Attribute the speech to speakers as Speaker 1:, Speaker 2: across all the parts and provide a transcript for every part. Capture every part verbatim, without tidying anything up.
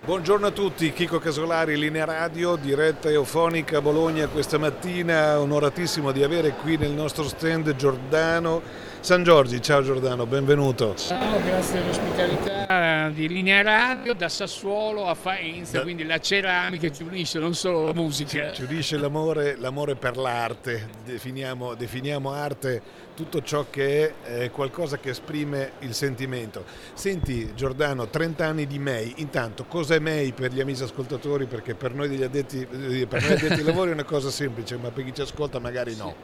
Speaker 1: Buongiorno a tutti, Chico Casolari, Linea Radio, diretta eofonica a Bologna questa mattina, onoratissimo di avere qui nel nostro stand Giordano San Giorgi. Ciao Giordano, benvenuto.
Speaker 2: Ciao, grazie dell'ospitalità di Linea Radio, da Sassuolo a Faenza, da... quindi la ceramica ci unisce, non solo la musica.
Speaker 1: Ci unisce l'amore, l'amore per l'arte, definiamo, definiamo arte tutto ciò che è eh, qualcosa che esprime il sentimento. Senti Giordano, trenta anni di M E I, intanto cos'è M E I per gli amici ascoltatori? Perché per noi degli addetti, per noi addetti ai lavori è una cosa semplice, ma per chi ci ascolta magari no.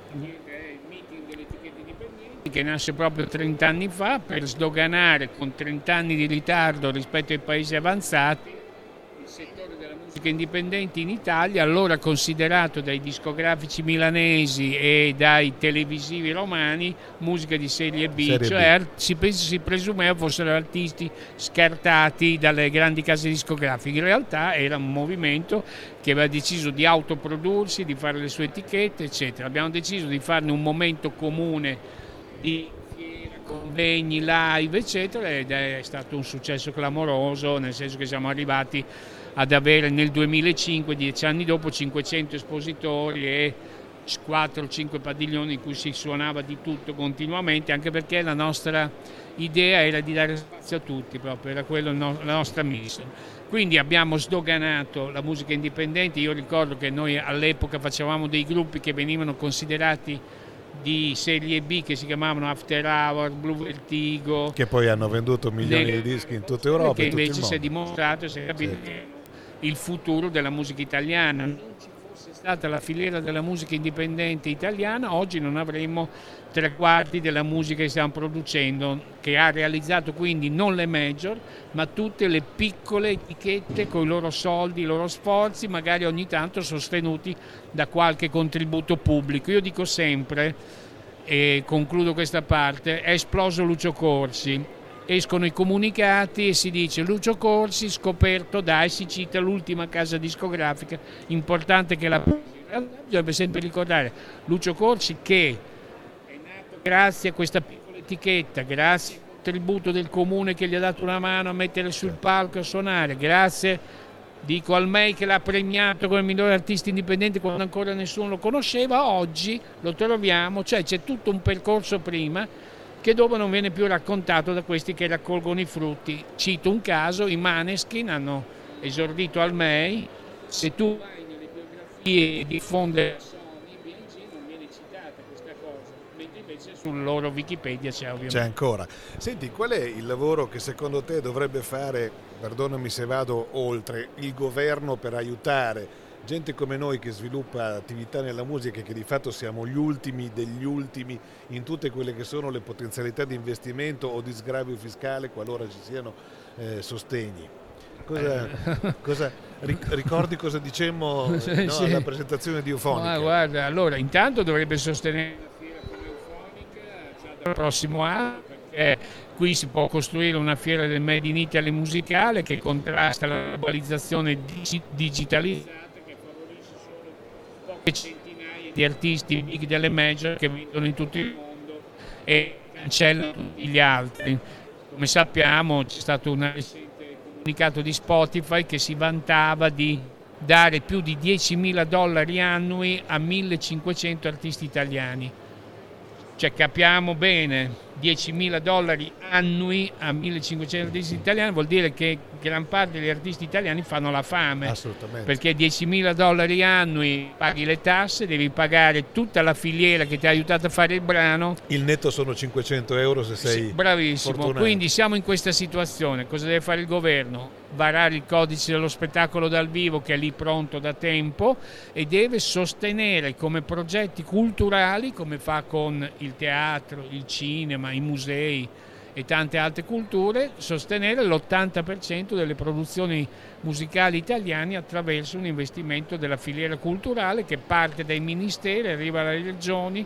Speaker 2: Che nasce proprio trenta anni fa per sdoganare con trenta anni di ritardo rispetto ai paesi avanzati il settore della musica indipendente in Italia, allora considerato dai discografici milanesi e dai televisivi romani musica di serie B, serie cioè B. Si, si presumeva fossero artisti scartati dalle grandi case discografiche. In realtà era un movimento che aveva deciso di autoprodursi, di fare le sue etichette, eccetera. Abbiamo deciso di farne un momento comune di convegni, live, eccetera, ed è stato un successo clamoroso, nel senso che siamo arrivati ad avere nel duemilacinque, dieci anni dopo, cinquecento espositori e quattro o cinque padiglioni in cui si suonava di tutto continuamente, anche perché la nostra idea era di dare spazio a tutti, proprio era quello no- la nostra mission. Quindi abbiamo sdoganato la musica indipendente. Io ricordo che noi all'epoca facevamo dei gruppi che venivano considerati di serie B, che si chiamavano After Hour, Blue Vertigo,
Speaker 1: che poi hanno venduto milioni
Speaker 2: le,
Speaker 1: di dischi in tutta Europa,
Speaker 2: che
Speaker 1: in tutto
Speaker 2: invece
Speaker 1: il
Speaker 2: si è
Speaker 1: mondo.
Speaker 2: dimostrato, si è capito sì. che il futuro della musica italiana. Non ci fosse stata la filiera della musica indipendente italiana, oggi non avremmo tre quarti della musica che stiamo producendo, che ha realizzato quindi non le major, ma tutte le piccole etichette con i loro soldi, i loro sforzi, magari ogni tanto sostenuti da qualche contributo pubblico. Io dico sempre, e concludo questa parte, è esploso Lucio Corsi. Escono i comunicati e si dice Lucio Corsi scoperto da, e si cita l'ultima casa discografica importante che la bisogna sempre ricordare Lucio Corsi, che è nato grazie a questa piccola etichetta, grazie al contributo del comune che gli ha dato una mano a mettere sul palco e a suonare, grazie dico al M E I che l'ha premiato come migliore artista indipendente quando ancora nessuno lo conosceva. Oggi lo troviamo, cioè c'è tutto un percorso prima che dopo non viene più raccontato da questi che raccolgono i frutti. Cito un caso: i Maneskin hanno esordito al M E I, se tu vai nelle biografie di Fonde Sony B M G non viene citata questa cosa, mentre invece sul loro Wikipedia c'è ovviamente.
Speaker 1: C'è ancora. Senti, qual è il lavoro che secondo te dovrebbe fare, perdonami se vado oltre, il governo per aiutare gente come noi che sviluppa attività nella musica, che di fatto siamo gli ultimi degli ultimi in tutte quelle che sono le potenzialità di investimento o di sgravio fiscale qualora ci siano eh, sostegni? Cosa, cosa, ricordi cosa dicemmo
Speaker 2: sì,
Speaker 1: no,
Speaker 2: sì.
Speaker 1: alla presentazione di Eofonica?
Speaker 2: Ma guarda, allora intanto dovrebbe sostenere la fiera come Eofonica già dal prossimo anno, perché qui si può costruire una fiera del Made in Italy musicale che contrasta la globalizzazione dig- digitalizzata, poche centinaia di artisti big delle major che vendono in tutto il mondo e cancellano tutti gli altri. Come sappiamo c'è stato un recente comunicato di Spotify che si vantava di dare più di diecimila dollari annui a millecinquecento artisti italiani. Cioè capiamo bene, diecimila dollari annui a millecinquecento artisti italiani vuol dire che gran parte degli artisti italiani fanno la fame.
Speaker 1: Assolutamente.
Speaker 2: Perché diecimila dollari annui paghi le tasse, devi pagare tutta la filiera che ti ha aiutato a fare il brano.
Speaker 1: Il netto sono cinquecento euro se sei
Speaker 2: sì, bravissimo.
Speaker 1: fortunato.
Speaker 2: Quindi siamo in questa situazione. Cosa deve fare il governo? Varare il codice dello spettacolo dal vivo, che è lì pronto da tempo, e deve sostenere come progetti culturali, come fa con il teatro, il cinema, i musei e tante altre culture, sostenere l'ottanta per cento delle produzioni musicali italiane attraverso un investimento della filiera culturale che parte dai ministeri, arriva alle regioni,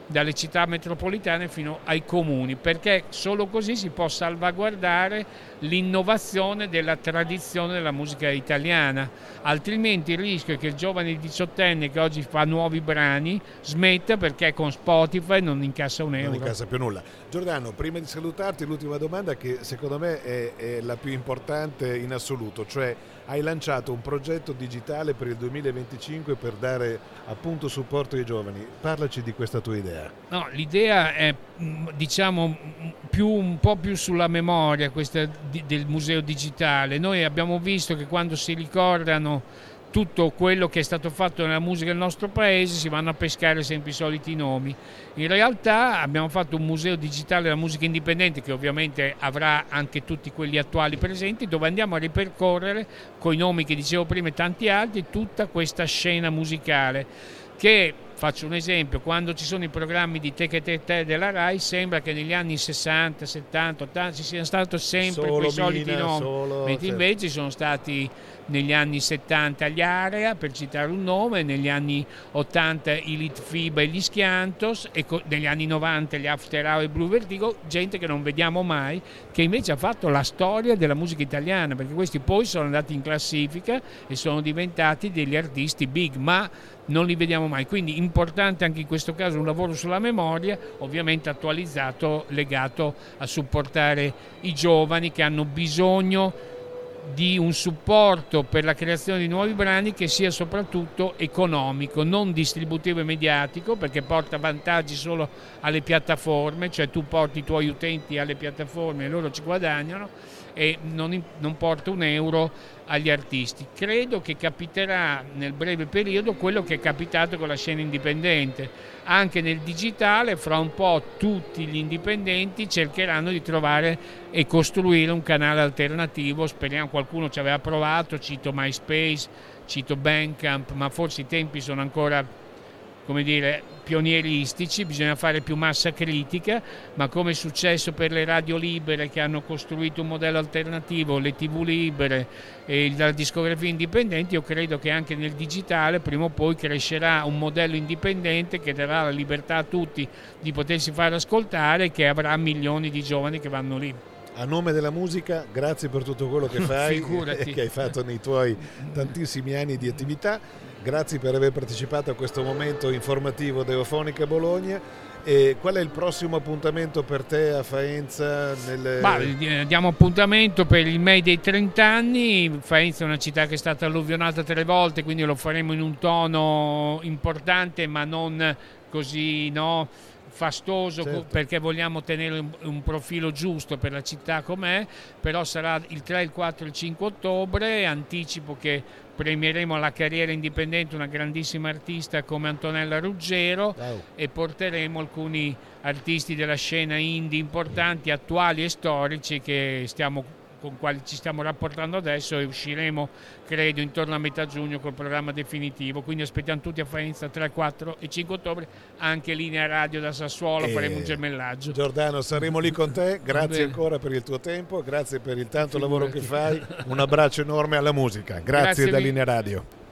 Speaker 2: dalle città metropolitane fino ai comuni, perché solo così si può salvaguardare l'innovazione della tradizione della musica italiana, altrimenti il rischio è che il giovane diciottenne che oggi fa nuovi brani smetta perché con Spotify non incassa un euro.
Speaker 1: Non incassa più nulla. Giordano, prima di salutarti, l'ultima domanda che secondo me è, è la più importante in assoluto, cioè hai lanciato un progetto digitale per il duemilaventicinque per dare appunto supporto ai giovani. Parlaci di questa tua idea.
Speaker 2: No, l'idea è diciamo più, un po' più sulla memoria questa di, del museo digitale. Noi abbiamo visto che quando si ricordano tutto quello che è stato fatto nella musica del nostro paese si vanno a pescare sempre i soliti nomi. In realtà abbiamo fatto un museo digitale della musica indipendente che ovviamente avrà anche tutti quelli attuali presenti, dove andiamo a ripercorrere con i nomi che dicevo prima e tanti altri tutta questa scena musicale che, faccio un esempio, quando ci sono i programmi di Te che te te della Rai sembra che negli anni sessanta, settanta, ottanta ci siano stati sempre
Speaker 1: solo
Speaker 2: quei soliti
Speaker 1: Mina,
Speaker 2: nomi,
Speaker 1: solo,
Speaker 2: mentre
Speaker 1: certo.
Speaker 2: invece sono stati negli anni settanta gli Area, per citare un nome, negli anni ottanta i Litfiba e gli Schiantos e co- negli anni novanta gli After Hour e Blue Vertigo, gente che non vediamo mai, che invece ha fatto la storia della musica italiana, perché questi poi sono andati in classifica e sono diventati degli artisti big, ma non li vediamo mai, quindi importante anche in questo caso un lavoro sulla memoria, ovviamente attualizzato, legato a supportare i giovani che hanno bisogno di un supporto per la creazione di nuovi brani che sia soprattutto economico, non distributivo e mediatico, perché porta vantaggi solo alle piattaforme, cioè tu porti i tuoi utenti alle piattaforme e loro ci guadagnano, e non, non porta un euro agli artisti. Credo che capiterà nel breve periodo quello che è capitato con la scena indipendente. Anche nel digitale fra un po' tutti gli indipendenti cercheranno di trovare e costruire un canale alternativo, speriamo, qualcuno ci aveva provato, cito MySpace, cito Bandcamp, ma forse i tempi sono ancora, come dire, pionieristici, bisogna fare più massa critica, ma come è successo per le radio libere che hanno costruito un modello alternativo, le tv libere e la discografia indipendente, io credo che anche nel digitale prima o poi crescerà un modello indipendente che darà la libertà a tutti di potersi fare ascoltare e che avrà milioni di giovani che vanno lì.
Speaker 1: A nome della musica, grazie per tutto quello che fai e che hai fatto nei tuoi tantissimi anni di attività. Grazie per aver partecipato a questo momento informativo di Eofonica Bologna. E qual è il prossimo appuntamento per te a Faenza? Nelle...
Speaker 2: Bah, diamo appuntamento per il May dei trenta anni. Faenza è una città che è stata alluvionata tre volte, quindi lo faremo in un tono importante ma non così, no, fastoso, certo, perché vogliamo tenere un, un profilo giusto per la città com'è, però sarà il tre, il quattro e il cinque ottobre. Anticipo che premieremo alla carriera indipendente una grandissima artista come Antonella Ruggero, wow, e porteremo alcuni artisti della scena indie importanti, attuali e storici che stiamo con quali ci stiamo rapportando adesso, e usciremo credo intorno a metà giugno col programma definitivo, quindi aspettiamo tutti a Faenza tre, quattro e cinque ottobre, anche linea radio da Sassuolo, e faremo un gemellaggio.
Speaker 1: Giordano, saremo lì con te, grazie ancora per il tuo tempo, grazie per il tanto Figurati. lavoro che fai, un abbraccio enorme alla musica, grazie, grazie da Linea Radio.